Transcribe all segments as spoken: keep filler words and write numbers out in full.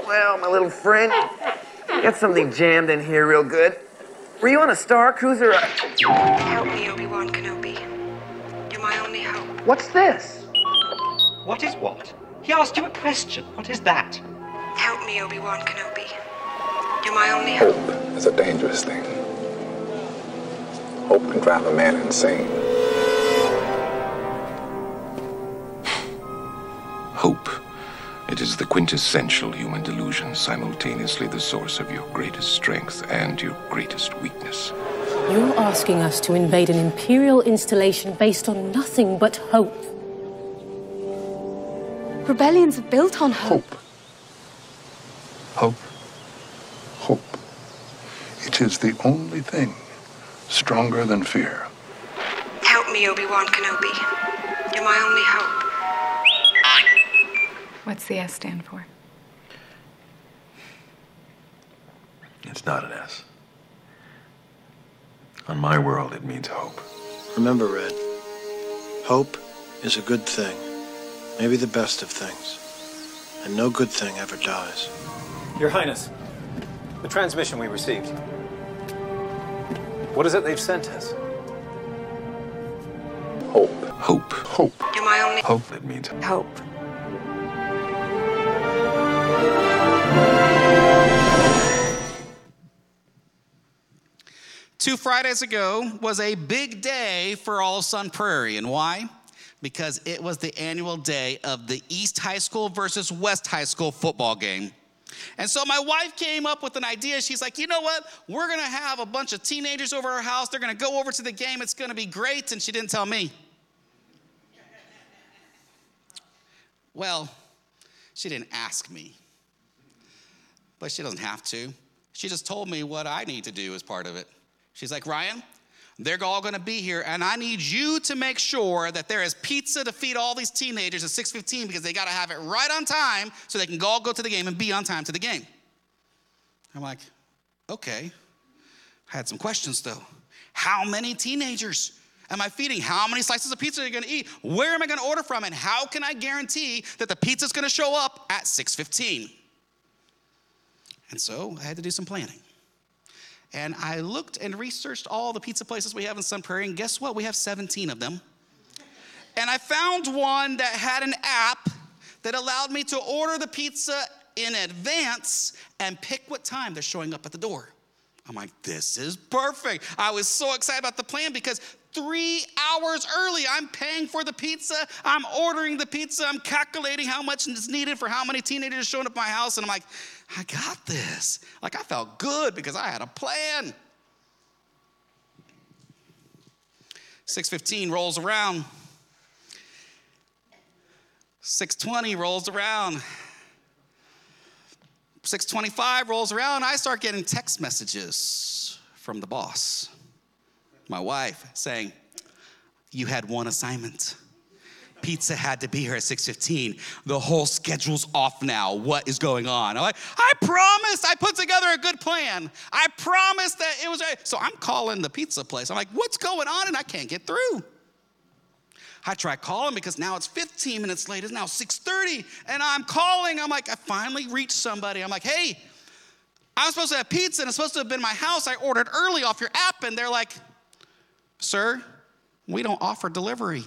Well, my little friend, got something jammed in here real good. Were you on a Star Cruiser? Help me, Obi-Wan Kenobi. You're my only hope. What's this? What is what? He asked you a question. What is that? Help me, Obi-Wan Kenobi. You're my only hope. Hope is a dangerous thing. Hope can drive a man insane. Hope. It is the quintessential human delusion, simultaneously the source of your greatest strength and your greatest weakness. You're asking us to invade an Imperial installation based on nothing but hope. Rebellions are built on hope. Hope. Hope. Hope. It is the only thing stronger than fear. Help me, Obi-Wan Kenobi. You're my only hope. What's the S stand for? It's not an S. On my world, it means hope. Remember, Red, hope is a good thing, maybe the best of things, and no good thing ever dies. Your Highness, the transmission we received. What is it they've sent us? Hope. Hope. Hope. You're my only Hope, it means hope. Two Fridays ago was a big day for all of Sun Prairie. And why? Because it was the annual day of the East High School versus West High School football game. And so my wife came up with an idea. She's like, you know what? We're going to have a bunch of teenagers over our house. They're going to go over to the game. It's going to be great. And she didn't tell me. Well, she didn't ask me. But she doesn't have to. She just told me what I need to do as part of it. She's like, Ryan, they're all going to be here, and I need you to make sure that there is pizza to feed all these teenagers at six fifteen because they got to have it right on time so they can all go to the game and be on time to the game. I'm like, okay. I had some questions, though. How many teenagers am I feeding? How many slices of pizza are you going to eat? Where am I going to order from? And how can I guarantee that the pizza's going to show up at six fifteen? And so I had to do some planning. And I looked and researched all the pizza places we have in Sun Prairie, and guess what? We have seventeen of them. And I found one that had an app that allowed me to order the pizza in advance and pick what time they're showing up at the door. I'm like, this is perfect. I was so excited about the plan because three hours early, I'm paying for the pizza, I'm ordering the pizza, I'm calculating how much is needed for how many teenagers showing up at my house, and I'm like, I got this. Like, I felt good because I had a plan. six fifteen rolls around. six twenty rolls around. six twenty-five rolls around. I start getting text messages from the boss, my wife, saying, you had one assignment. Pizza had to be here at six fifteen. The whole schedule's off now. What is going on? I'm like, I promised I put together a good plan. I promised that it was right. So I'm calling the pizza place. I'm like, what's going on? And I can't get through. I try calling because now it's fifteen minutes late. It's now six thirty. And I'm calling. I'm like, I finally reached somebody. I'm like, hey, I'm supposed to have pizza and it's supposed to have been my house. I ordered early off your app. And they're like, sir, we don't offer delivery.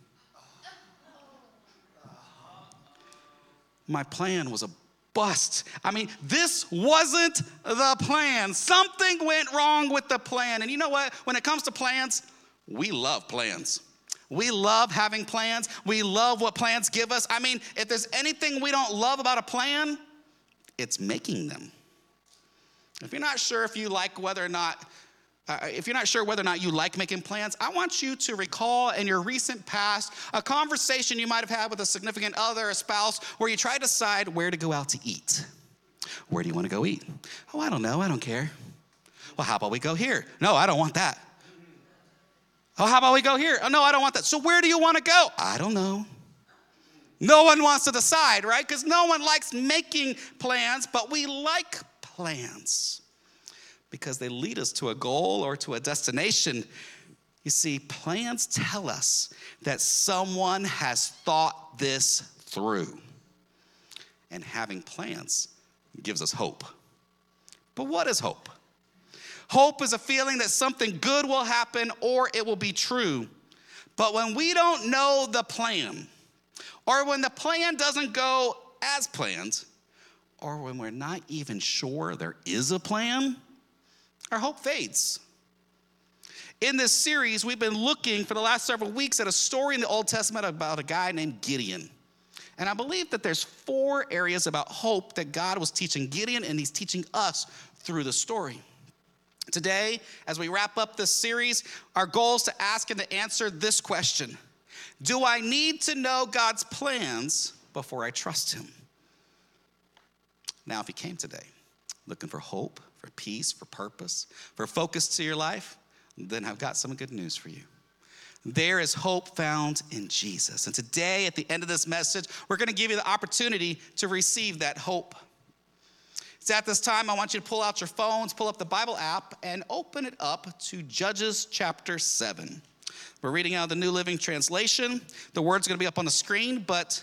My plan was a bust. I mean, this wasn't the plan. Something went wrong with the plan. And you know what? When it comes to plans, we love plans. We love having plans. We love what plans give us. I mean, if there's anything we don't love about a plan, it's making them. If you're not sure if you like whether or not Uh, if you're not sure whether or not you like making plans, I want you to recall in your recent past a conversation you might have had with a significant other, a spouse, where you try to decide where to go out to eat. Where do you want to go eat? Oh, I don't know. I don't care. Well, how about we go here? No, I don't want that. Oh, how about we go here? Oh, no, I don't want that. So where do you want to go? I don't know. No one wants to decide, right? Because no one likes making plans, but we like plans, because they lead us to a goal or to a destination. You see, plans tell us that someone has thought this through. And having plans gives us hope. But what is hope? Hope is a feeling that something good will happen or it will be true. But when we don't know the plan, or when the plan doesn't go as planned, or when we're not even sure there is a plan, our hope fades. In this series, we've been looking for the last several weeks at a story in the Old Testament about a guy named Gideon. And I believe that there's four areas about hope that God was teaching Gideon, and he's teaching us through the story. Today, as we wrap up this series, our goal is to ask and to answer this question: do I need to know God's plans before I trust him? Now, if you came today looking for hope, for peace, for purpose, for focus to your life, then I've got some good news for you. There is hope found in Jesus. And today, at the end of this message, we're going to give you the opportunity to receive that hope. So at this time, I want you to pull out your phones, pull up the Bible app, and open it up to Judges chapter seven. We're reading out of the New Living Translation. The word's going to be up on the screen, but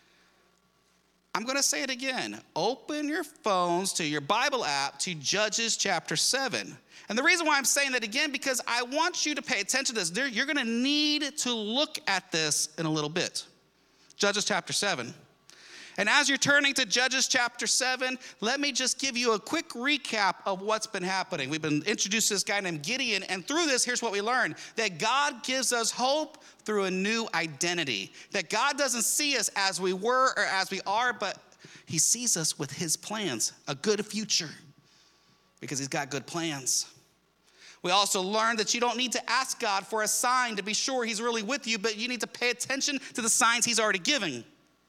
I'm going to say it again. Open your phones to your Bible app to Judges chapter seven. And the reason why I'm saying that again, because I want you to pay attention to this. There, you're going to need to look at this in a little bit. Judges chapter seven. And as you're turning to Judges chapter seven, let me just give you a quick recap of what's been happening. We've been introduced to this guy named Gideon, and through this, here's what we learned: that God gives us hope through a new identity. That God doesn't see us as we were or as we are, but he sees us with his plans, a good future, because he's got good plans. We also learned that you don't need to ask God for a sign to be sure he's really with you, but you need to pay attention to the signs he's already giving.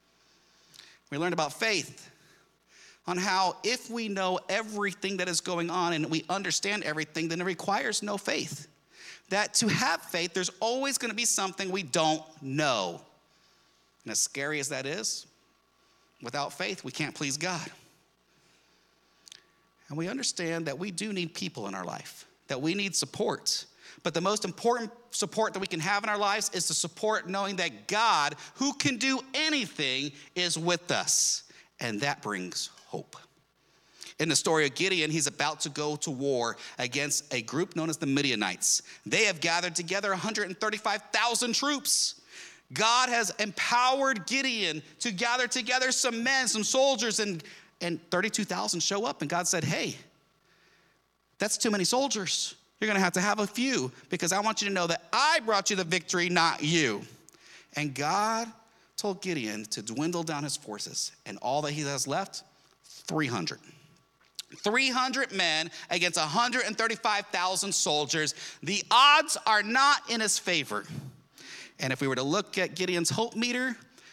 We learned about faith, on how if we know everything that is going on and we understand everything, then it requires no faith. That to have faith, there's always going to be something we don't know. And as scary as that is, without faith, we can't please God. And we understand that we do need people in our life, that we need support. But the most important support that we can have in our lives is the support knowing that God, who can do anything, is with us. And that brings hope. In the story of Gideon, he's about to go to war against a group known as the Midianites. They have gathered together one hundred thirty-five thousand troops. God has empowered Gideon to gather together some men, some soldiers, and, and thirty-two thousand show up. And God said, hey, that's too many soldiers. You're going to have to have a few, because I want you to know that I brought you the victory, not you. And God told Gideon to dwindle down his forces, and all that he has left, three hundred. three hundred men against one hundred thirty-five thousand soldiers. The odds are not in his favor. And if we were to look at Gideon's hope meter,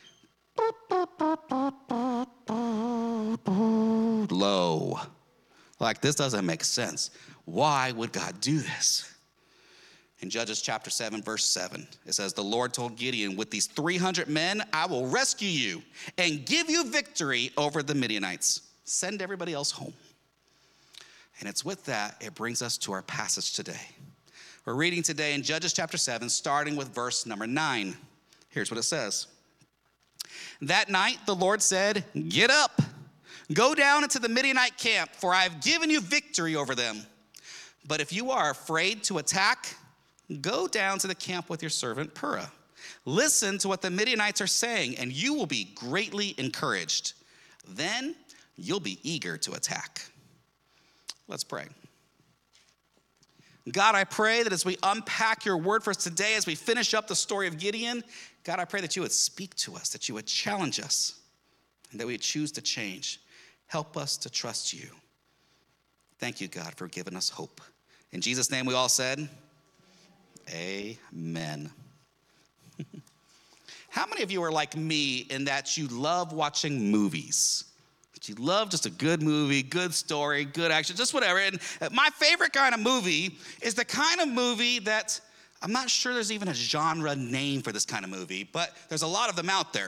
low. Like, this doesn't make sense. Why would God do this? In Judges chapter seven, verse seven, it says, the Lord told Gideon, with these three hundred men, I will rescue you and give you victory over the Midianites. Send everybody else home. And it's with that, it brings us to our passage today. We're reading today in Judges chapter seven, starting with verse number nine. Here's what it says. That night, the Lord said, get up, go down into the Midianite camp, for I have given you victory over them. But if you are afraid to attack, go down to the camp with your servant Purah. Listen to what the Midianites are saying, and you will be greatly encouraged. Then you'll be eager to attack. Let's pray. God, I pray that as we unpack your word for us today, as we finish up the story of Gideon, God, I pray that you would speak to us, that you would challenge us, and that we would choose to change. Help us to trust you. Thank you, God, for giving us hope. In Jesus' name, we all said, amen. How many of you are like me in that you love watching movies? That you love just a good movie, good story, good action, just whatever. And my favorite kind of movie is the kind of movie that, I'm not sure there's even a genre name for this kind of movie, but there's a lot of them out there.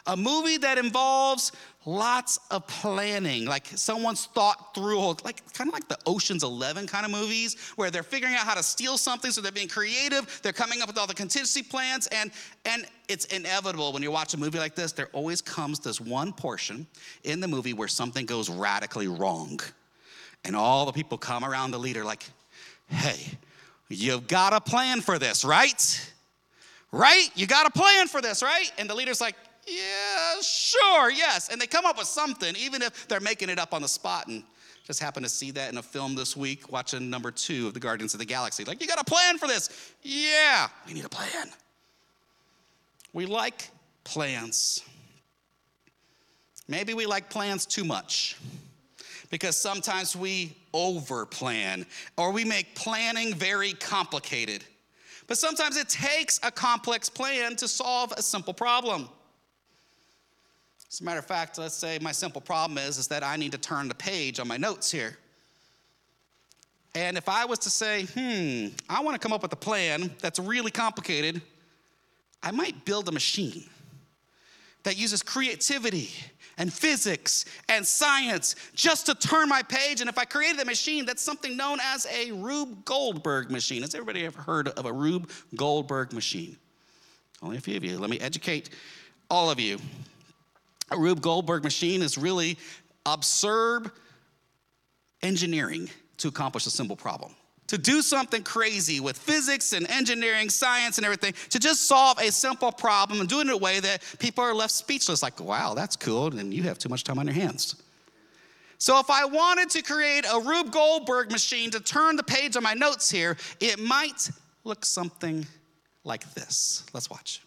A movie that involves lots of planning, like someone's thought through, like kind of like the Ocean's Eleven kind of movies, where they're figuring out how to steal something, so they're being creative, they're coming up with all the contingency plans, and, and it's inevitable when you watch a movie like this, there always comes this one portion in the movie where something goes radically wrong. And all the people come around the leader like, hey, you've got a plan for this, right? Right? You got a plan for this, right? And the leader's like, yeah, sure, yes. And they come up with something, even if they're making it up on the spot. And just happened to see that in a film this week, watching number two of the Guardians of the Galaxy. Like, you got a plan for this? Yeah, we need a plan. We like plans. Maybe we like plans too much, because sometimes we over-plan, or we make planning very complicated. But sometimes it takes a complex plan to solve a simple problem. As a matter of fact, let's say my simple problem is, is that I need to turn the page on my notes here. And if I was to say, hmm, I want to come up with a plan that's really complicated, I might build a machine that uses creativity and physics and science just to turn my page. And if I created a machine, that's something known as a Rube Goldberg machine. Has everybody ever heard of a Rube Goldberg machine? Only a few of you. Let me educate all of you. A Rube Goldberg machine is really absurd engineering to accomplish a simple problem. To do something crazy with physics and engineering, science and everything, to just solve a simple problem and do it in a way that people are left speechless, like, wow, that's cool, and you have too much time on your hands. So if I wanted to create a Rube Goldberg machine to turn the page on my notes here, it might look something like this. Let's watch.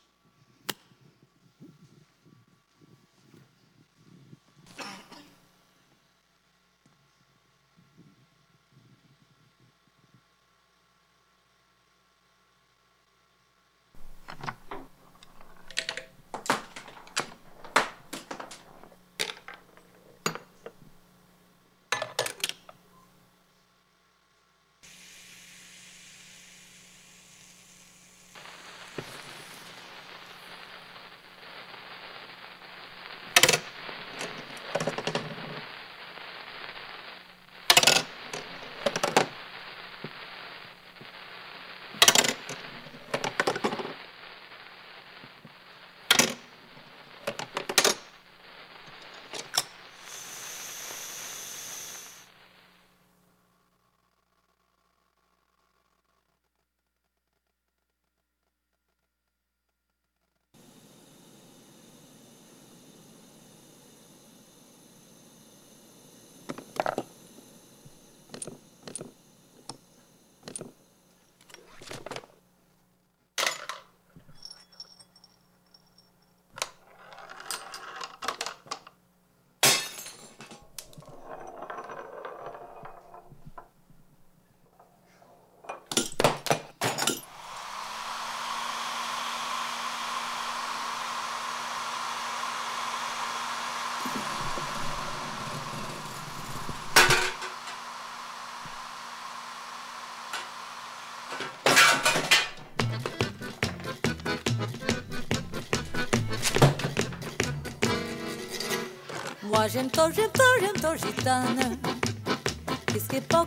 Moi j'aime trop, j'aime trop, j'aime trop gitane. Qu'est-ce pas?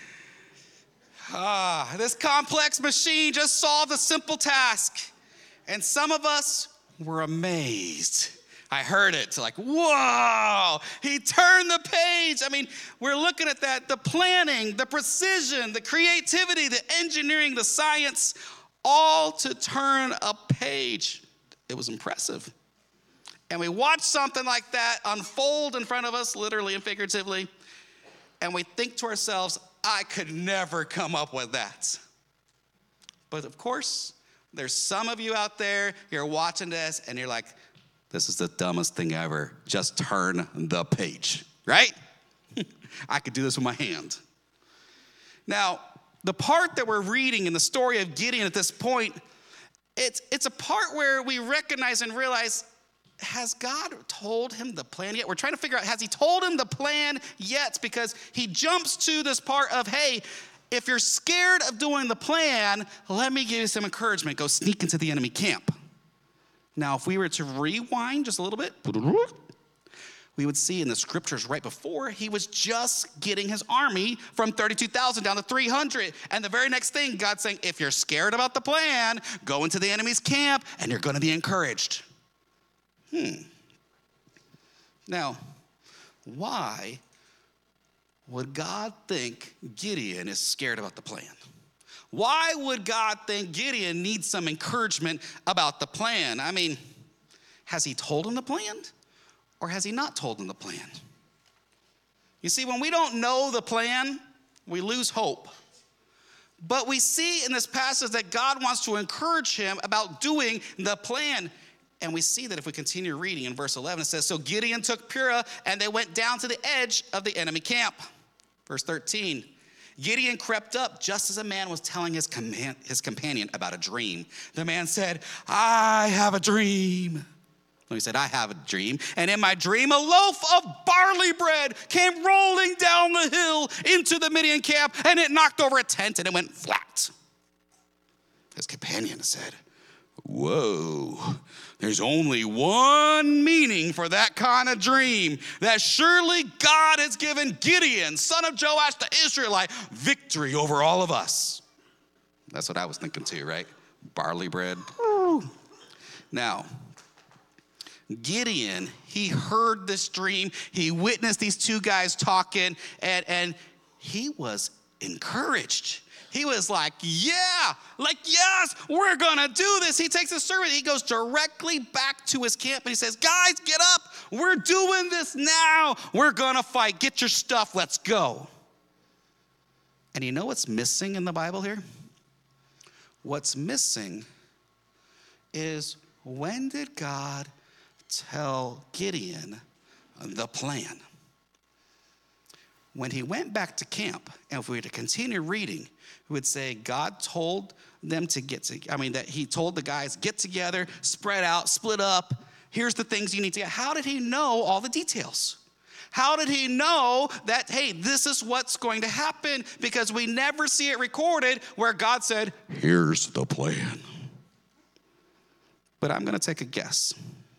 Ah, this complex machine just solved a simple task. And some of us were amazed. I heard it, like, whoa, he turned the page. I mean, we're looking at that, the planning, the precision, the creativity, the engineering, the science, all to turn a page. It was impressive. And we watch something like that unfold in front of us, literally and figuratively, and we think to ourselves, I could never come up with that. But of course, there's some of you out there, you're watching this, and you're like, this is the dumbest thing ever. Just turn the page, right? I could do this with my hand. Now, the part that we're reading in the story of Gideon at this point, it's, it's a part where we recognize and realize, has God told him the plan yet? We're trying to figure out, has he told him the plan yet? Because he jumps to this part of, hey, if you're scared of doing the plan, let me give you some encouragement. Go sneak into the enemy camp. Now, if we were to rewind just a little bit, we would see in the scriptures right before, he was just getting his army from thirty-two thousand down to three hundred. And the very next thing, God's saying, if you're scared about the plan, go into the enemy's camp and you're going to be encouraged. Hmm. Now, why would God think Gideon is scared about the plan? Why would God think Gideon needs some encouragement about the plan? I mean, has he told him the plan? Or has he not told him the plan? You see, when we don't know the plan, we lose hope. But we see in this passage that God wants to encourage him about doing the plan. And we see that if we continue reading in verse eleven, it says, so Gideon took Purah and they went down to the edge of the enemy camp. Verse thirteen, Gideon crept up just as a man was telling his, command, his companion about a dream. The man said, I have a dream. He said, I have a dream. And in my dream, a loaf of barley bread came rolling down the hill into the Midian camp, and it knocked over a tent, and it went flat. His companion said, whoa, there's only one meaning for that kind of dream, that surely God has given Gideon, son of Joash the Israelite, victory over all of us. That's what I was thinking too, right? Barley bread. Woo. Now, Gideon, he heard this dream. He witnessed these two guys talking, and, and he was encouraged. He was like, yeah, like, yes, we're going to do this. He takes his servant. He goes directly back to his camp, and he says, guys, get up. We're doing this now. We're going to fight. Get your stuff. Let's go. And you know what's missing in the Bible here? What's missing is, when did God tell Gideon the plan? When he went back to camp, and if we were to continue reading, we would say God told them to get to, I mean, that he told the guys, get together, spread out, split up. Here's the things you need to get. How did he know all the details? How did he know that, hey, this is what's going to happen? Because we never see it recorded where God said, here's the plan. But I'm going to take a guess.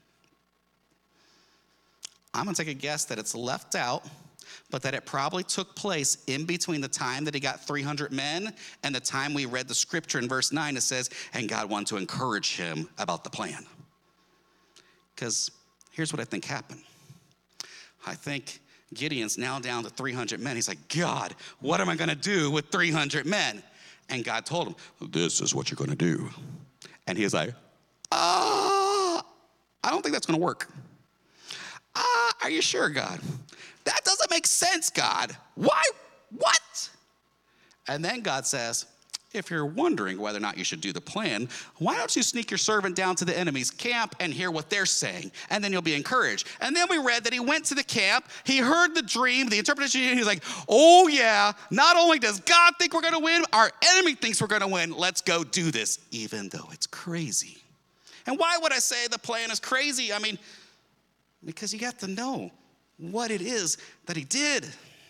I'm going to take a guess that it's left out, but that it probably took place in between the time that he got three hundred men and the time we read the scripture in verse nine. It says, and God wanted to encourage him about the plan. Because here's what I think happened. I think Gideon's now down to three hundred men. He's like, God, what am I going to do with three hundred men? And God told him, this is what you're going to do. And he's like, ah, uh, I don't think that's going to work. Ah, uh, are you sure, God? That doesn't make sense, God. Why? What? And then God says, if you're wondering whether or not you should do the plan, why don't you sneak your servant down to the enemy's camp and hear what they're saying, and then you'll be encouraged. And then we read that he went to the camp, he heard the dream, the interpretation, and he's like, oh yeah, not only does God think we're gonna win, our enemy thinks we're gonna win. Let's go do this, even though it's crazy. And why would I say the plan is crazy? I mean, because you got to know what it is that he did.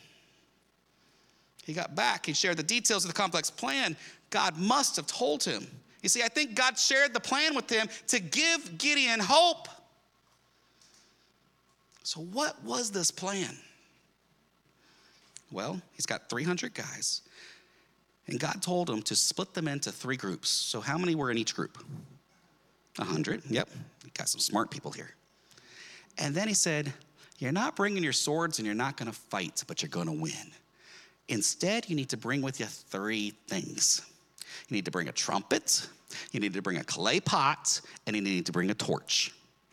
He got back, he shared the details of the complex plan. God must have told him. You see, I think God shared the plan with him to give Gideon hope. So what was this plan? Well, he's got three hundred guys, and God told him to split them into three groups. So how many were in each group? one hundred, yep, you got some smart people here. And then he said, you're not bringing your swords and you're not gonna fight, but you're gonna win. Instead, you need to bring with you three things. You need to bring a trumpet, you need to bring a clay pot, and you need to bring a torch.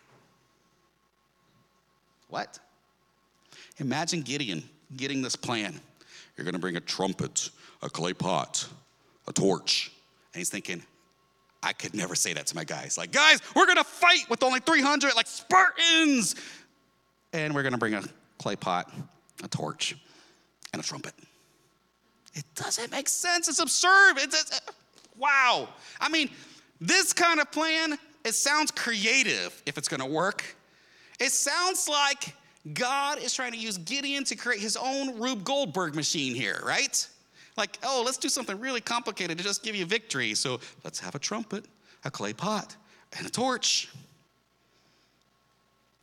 What? Imagine Gideon getting this plan. You're gonna bring a trumpet, a clay pot, a torch. And he's thinking, I could never say that to my guys. Like, guys, we're gonna fight with only three hundred, like Spartans. And we're gonna bring a clay pot, a torch, and a trumpet. It doesn't make sense. It's absurd. It's, it's, wow. I mean, this kind of plan, it sounds creative if it's gonna work. It sounds like God is trying to use Gideon to create his own Rube Goldberg machine here, right? Like, oh, let's do something really complicated to just give you victory. So let's have a trumpet, a clay pot, and a torch.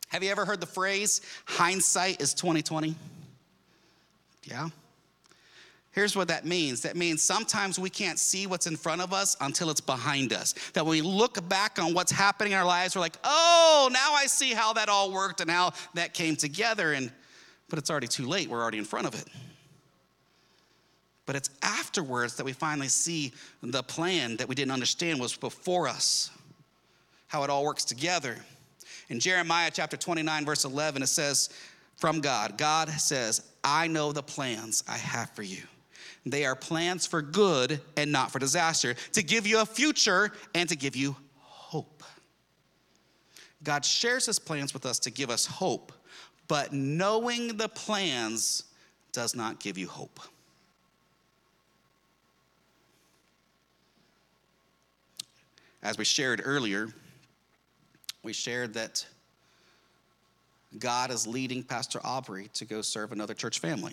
Have you ever heard the phrase, hindsight is twenty twenty? Yeah. Here's what that means. That means sometimes we can't see what's in front of us until it's behind us. That when we look back on what's happening in our lives, we're like, oh, now I see how that all worked and how that came together. And but it's already too late. We're already in front of it. But it's afterwards that we finally see the plan that we didn't understand was before us, how it all works together. In Jeremiah chapter twenty-nine, verse eleven, it says, from God, God says, I know the plans I have for you. They are plans for good and not for disaster, to give you a future and to give you hope. God shares his plans with us to give us hope, but knowing the plans does not give you hope. As we shared earlier, we shared that God is leading Pastor Aubrey to go serve another church family.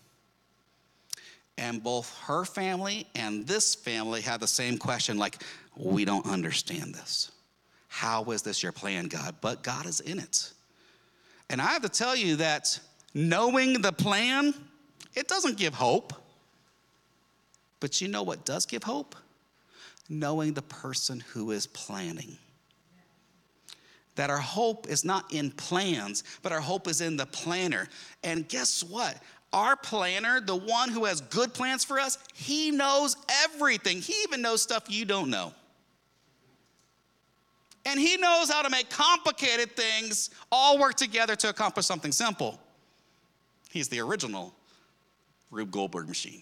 And both her family and this family had the same question, like, we don't understand this. How is this your plan, God? But God is in it. And I have to tell you that knowing the plan, it doesn't give hope. But you know what does give hope? Knowing the person who is planning. That our hope is not in plans, but our hope is in the planner. And guess what? Our planner, the one who has good plans for us, he knows everything. He even knows stuff you don't know. And he knows how to make complicated things all work together to accomplish something simple. He's the original Rube Goldberg machine.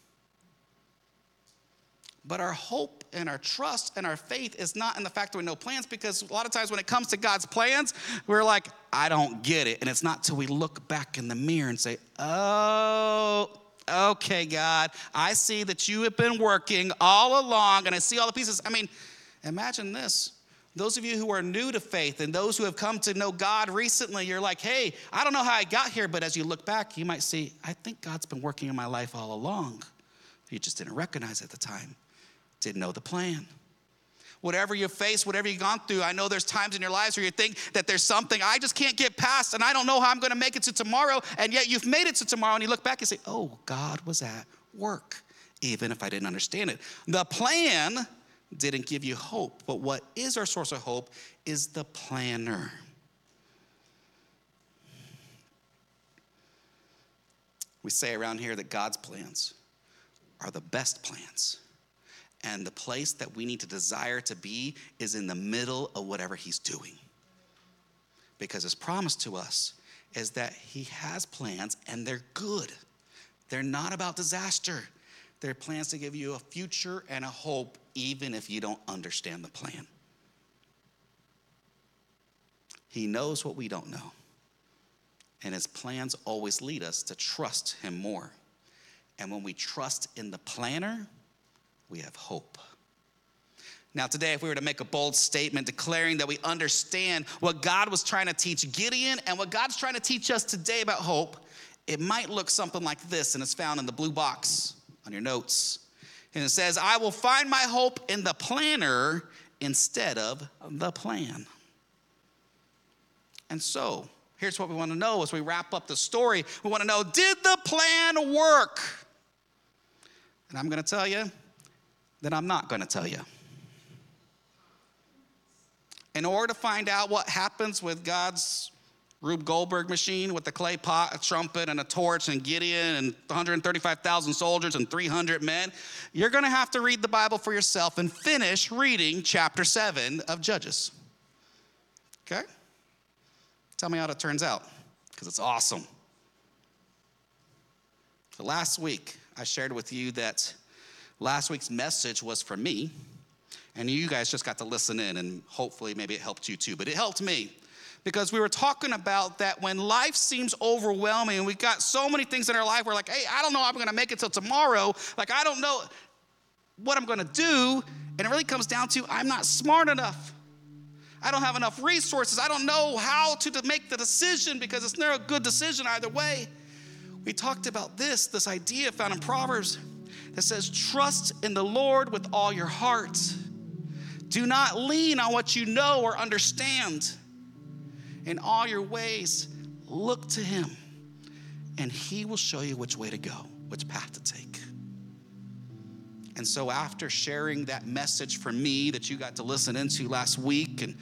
But our hope and our trust and our faith is not in the fact that we know plans, because a lot of times when it comes to God's plans, we're like, I don't get it. And it's not till we look back in the mirror and say, oh, okay, God, I see that you have been working all along and I see all the pieces. I mean, imagine this. Those of you who are new to faith and those who have come to know God recently, you're like, hey, I don't know how I got here, but as you look back, you might see, I think God's been working in my life all along. You just didn't recognize it at the time. Didn't know the plan. Whatever you face, whatever you've gone through, I know there's times in your lives where you think that there's something I just can't get past and I don't know how I'm going to make it to tomorrow, and yet you've made it to tomorrow and you look back and say, oh, God was at work, even if I didn't understand it. The plan didn't give you hope, but what is our source of hope is the planner. We say around here that God's plans are the best plans. And the place that we need to desire to be is in the middle of whatever he's doing. Because his promise to us is that he has plans and they're good. They're not about disaster. They're plans to give you a future and a hope, even if you don't understand the plan. He knows what we don't know. And his plans always lead us to trust him more. And when we trust in the planner, we have hope. Now today, if we were to make a bold statement declaring that we understand what God was trying to teach Gideon and what God's trying to teach us today about hope, it might look something like this, and it's found in the blue box on your notes. And it says, I will find my hope in the planner instead of the plan. And so, here's what we want to know as we wrap up the story. We want to know, did the plan work? And I'm going to tell you, then I'm not going to tell you. In order to find out what happens with God's Rube Goldberg machine with the clay pot, a trumpet, and a torch, and Gideon, and one hundred thirty-five thousand soldiers, and three hundred men, you're going to have to read the Bible for yourself and finish reading chapter seven of Judges. Okay? Tell me how it turns out, because it's awesome. So last week, I shared with you that last week's message was for me, and you guys just got to listen in, and hopefully maybe it helped you too, but it helped me because we were talking about that when life seems overwhelming and we've got so many things in our life, we're like, hey, I don't know how I'm going to make it till tomorrow. Like, I don't know what I'm going to do, and it really comes down to I'm not smart enough. I don't have enough resources. I don't know how to, to make the decision because it's never a good decision either way. We talked about this, this idea found in Proverbs that says, trust in the Lord with all your heart. Do not lean on what you know or understand. In all your ways, look to him, and he will show you which way to go, which path to take. And so after sharing that message from me that you got to listen into last week, and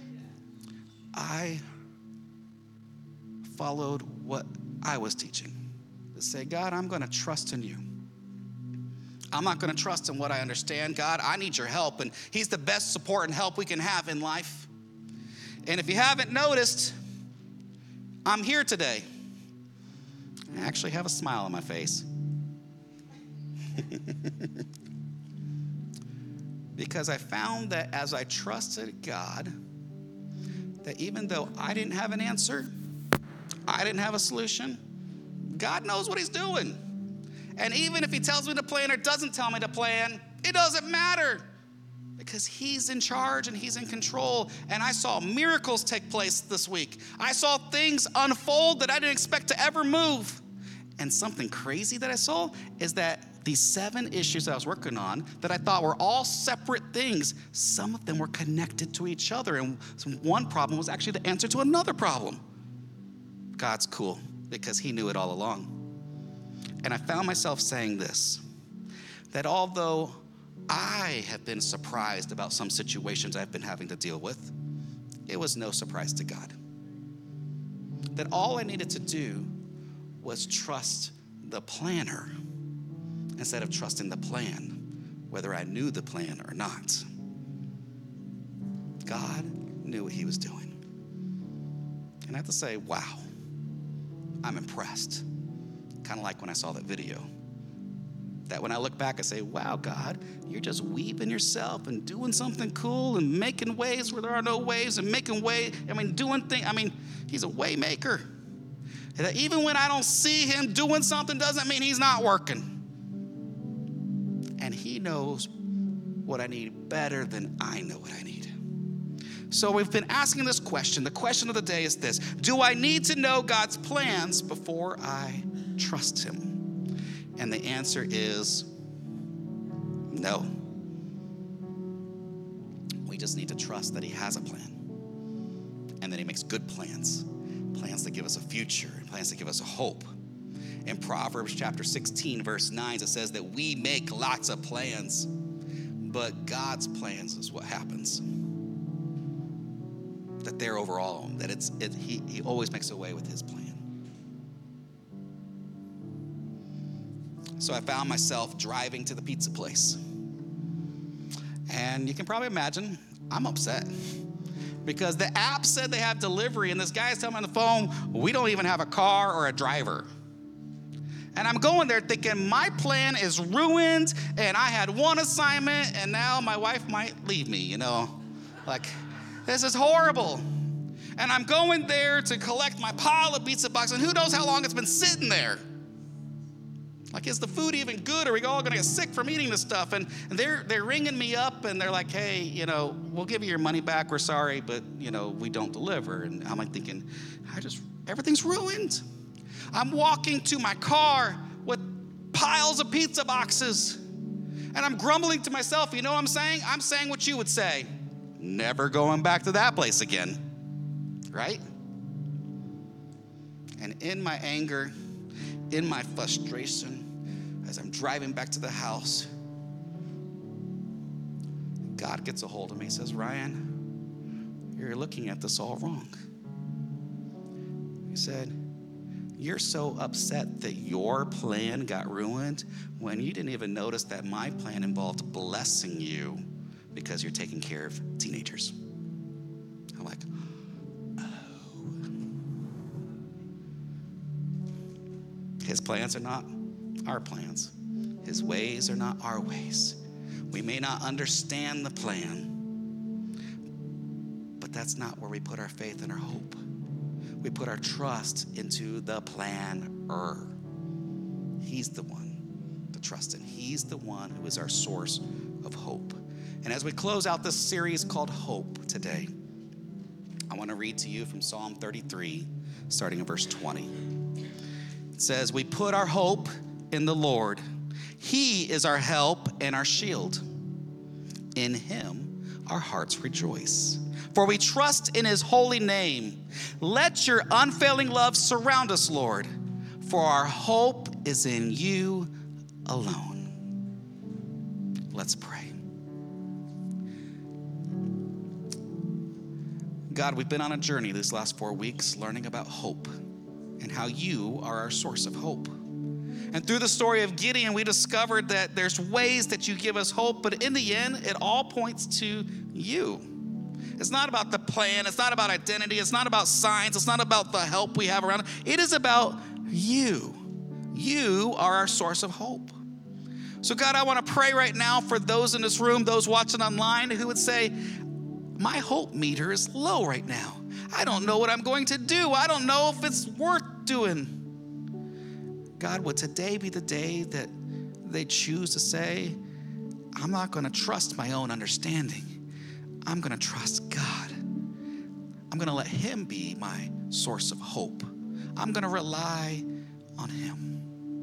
I followed what I was teaching. To say, God, I'm going to trust in you. I'm not going to trust in what I understand. God, I need your help, and he's the best support and help we can have in life. And if you haven't noticed, I'm here today. I actually have a smile on my face. Because I found that as I trusted God, that even though I didn't have an answer, I didn't have a solution, God knows what he's doing. And even if he tells me to plan or doesn't tell me to plan, it doesn't matter, because he's in charge and he's in control. And I saw miracles take place this week. I saw things unfold that I didn't expect to ever move. And something crazy that I saw is that these seven issues that I was working on that I thought were all separate things, some of them were connected to each other. And one problem was actually the answer to another problem. God's cool, because he knew it all along. And I found myself saying this, that although I have been surprised about some situations I've been having to deal with, it was no surprise to God. That all I needed to do was trust the planner instead of trusting the plan, whether I knew the plan or not. God knew what he was doing. And I have to say, wow, I'm impressed. Kind of like when I saw that video. That when I look back, I say, wow, God, you're just weaving yourself and doing something cool and making ways where there are no ways and making way, I mean, doing things. I mean, he's a way maker. And that even when I don't see him doing something doesn't mean he's not working. And he knows what I need better than I know what I need. So we've been asking this question. The question of the day is this: do I need to know God's plans before I trust him? And the answer is no. We just need to trust that he has a plan and that he makes good plans, plans that give us a future and plans that give us a hope. In Proverbs chapter sixteen, verse nine, it says that we make lots of plans, but God's plans is what happens. That they're overall, that it's it, he, he always makes a way with his plan. So I found myself driving to the pizza place. And you can probably imagine, I'm upset. Because the app said they have delivery, and this guy is telling me on the phone, we don't even have a car or a driver. And I'm going there thinking my plan is ruined, and I had one assignment, and now my wife might leave me, you know. Like, this is horrible. And I'm going there to collect my pile of pizza boxes, and who knows how long it's been sitting there. Like, is the food even good? Are we all gonna get sick from eating this stuff? And they're they're ringing me up, and they're like, hey, you know, we'll give you your money back. We're sorry, but, you know, we don't deliver. And I'm like thinking, I just, everything's ruined. I'm walking to my car with piles of pizza boxes, and I'm grumbling to myself. You know what I'm saying? I'm saying what you would say. Never going back to that place again, right? And in my anger, in my frustration, as I'm driving back to the house, God gets a hold of me. He says, Ryan, you're looking at this all wrong. He said, you're so upset that your plan got ruined when you didn't even notice that my plan involved blessing you because you're taking care of teenagers. I'm like, his plans are not our plans. His ways are not our ways. We may not understand the plan, but that's not where we put our faith and our hope. We put our trust into the planner. He's the one to trust in. He's the one who is our source of hope. And as we close out this series called Hope today, I want to read to you from Psalm thirty-three, starting in verse twenty. It says, we put our hope in the Lord. He is our help and our shield. In him our hearts rejoice. for we trust in his holy name. Let your unfailing love surround us, Lord, for our hope is in you alone. Let's pray. God, we've been on a journey these last four weeks learning about hope and how you are our source of hope. And through the story of Gideon, we discovered that there's ways that you give us hope, but in the end, it all points to you. It's not about the plan. It's not about identity. It's not about signs. It's not about the help we have around. It is about you. You are our source of hope. So God, I want to pray right now for those in this room, those watching online who would say, my hope meter is low right now. I don't know what I'm going to do. I don't know if it's worth doing. God, would today be the day that they choose to say, I'm not going to trust my own understanding. I'm going to trust God. I'm going to let him be my source of hope. I'm going to rely on him.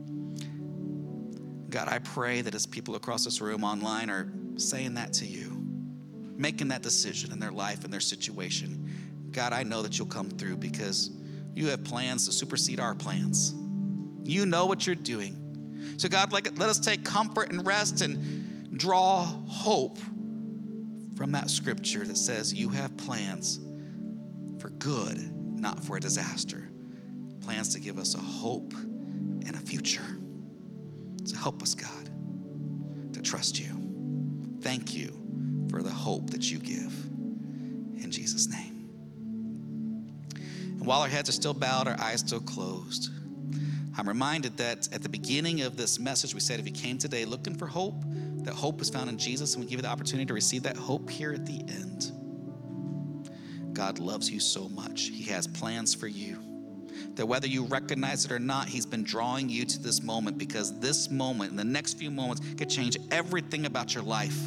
God, I pray that as people across this room online are saying that to you, making that decision in their life and their situation, God, I know that you'll come through because you have plans to supersede our plans. You know what you're doing. So God, like, let us take comfort and rest and draw hope from that scripture that says you have plans for good, not for a disaster. Plans to give us a hope and a future. So help us, God, to trust you. Thank you for the hope that you give. In Jesus' name. And while our heads are still bowed, our eyes still closed, I'm reminded that at the beginning of this message, we said if you came today looking for hope, that hope is found in Jesus, and we give you the opportunity to receive that hope here at the end. God loves you so much. He has plans for you, that whether you recognize it or not, he's been drawing you to this moment, because this moment and the next few moments could change everything about your life.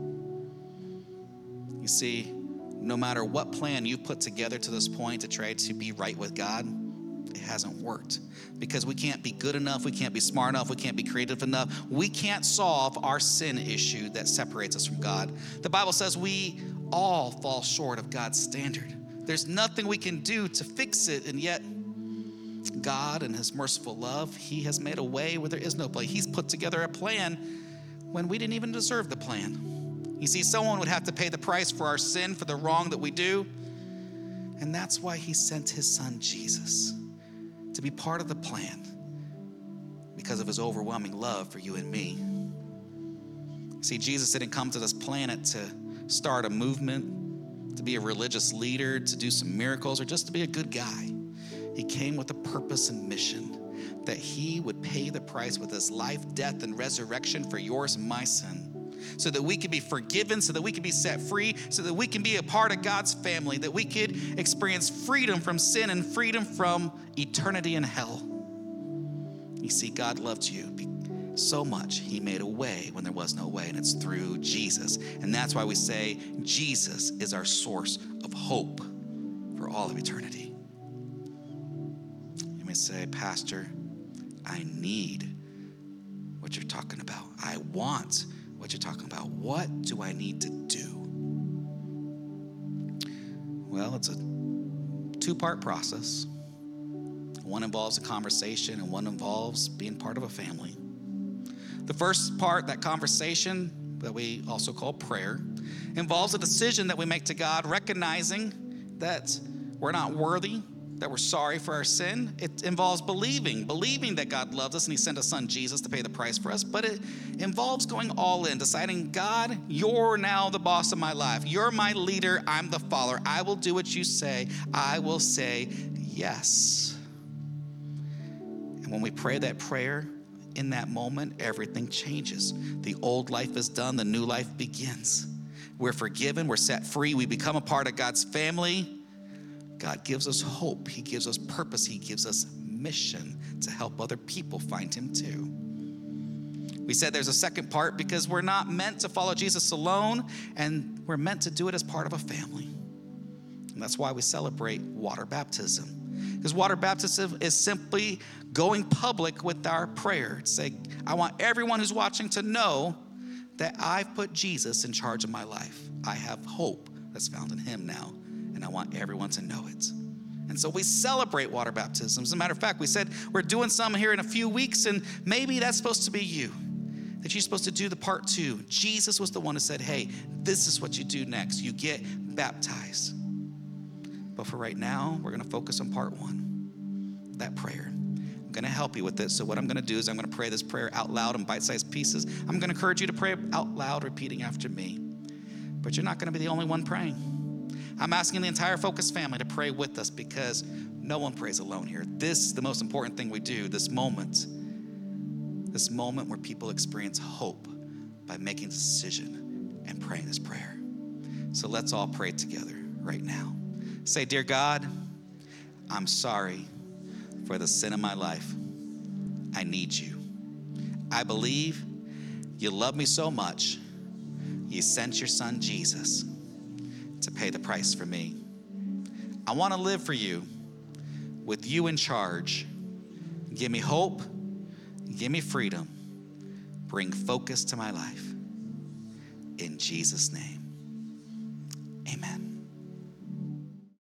You see, no matter what plan you've put together to this point to try to be right with God, it hasn't worked, because we can't be good enough, we can't be smart enough, we can't be creative enough. We can't solve our sin issue that separates us from God. The Bible says we all fall short of God's standard. There's nothing we can do to fix it, and yet God, in his merciful love, he has made a way where there is no plan. He's put together a plan when we didn't even deserve the plan. You see, someone would have to pay the price for our sin, for the wrong that we do. And that's why he sent his son, Jesus, to be part of the plan, because of his overwhelming love for you and me. See, Jesus didn't come to this planet to start a movement, to be a religious leader, to do some miracles, or just to be a good guy. He came with a purpose and mission, that he would pay the price with his life, death, and resurrection for yours and my sin, so that we could be forgiven, so that we could be set free, so that we can be a part of God's family, that we could experience freedom from sin and freedom from eternity in hell. You see, God loved you so much, he made a way when there was no way, and it's through Jesus. And that's why we say Jesus is our source of hope for all of eternity. You may say, Pastor, I need what you're talking about. I want what you're talking about. What do I need to do? Well, it's a two-part process. One involves a conversation, and one involves being part of a family. The first part, that conversation that we also call prayer, involves a decision that we make to God, recognizing that we're not worthy, that we're sorry for our sin. It involves believing, believing that God loves us and he sent his son Jesus to pay the price for us. But it involves going all in, deciding, God, you're now the boss of my life. You're my leader. I'm the follower. I will do what you say. I will say yes. And when we pray that prayer, in that moment, everything changes. The old life is done. The new life begins. We're forgiven. We're set free. We become a part of God's family. God gives us hope. He gives us purpose. He gives us mission to help other people find him too. We said there's a second part because we're not meant to follow Jesus alone, and we're meant to do it as part of a family. And that's why we celebrate water baptism. Because water baptism is simply going public with our prayer. To say, I want everyone who's watching to know that I've put Jesus in charge of my life. I have hope that's found in him now. and I want everyone to know it. And so we celebrate water baptisms. As a matter of fact, we said we're doing some here in a few weeks, and maybe that's supposed to be you, that you're supposed to do the part two. Jesus was the one who said, hey, this is what you do next. You get baptized. But for right now, we're going to focus on part one, that prayer. I'm going to help you with this. So what I'm going to do is I'm going to pray this prayer out loud in bite-sized pieces. I'm going to encourage you to pray out loud, repeating after me. But you're not going to be the only one praying. I'm asking the entire Focus family to pray with us because no one prays alone here. This is the most important thing we do, this moment. This moment where people experience hope by making a decision and praying this prayer. So let's all pray together right now. Say, dear God, I'm sorry for the sin of my life. I need you. I believe you love me so much, you sent your son Jesus to pay the price for me. I want to live for you with you in charge. Give me hope, give me freedom, bring focus to my life. In Jesus' name, amen.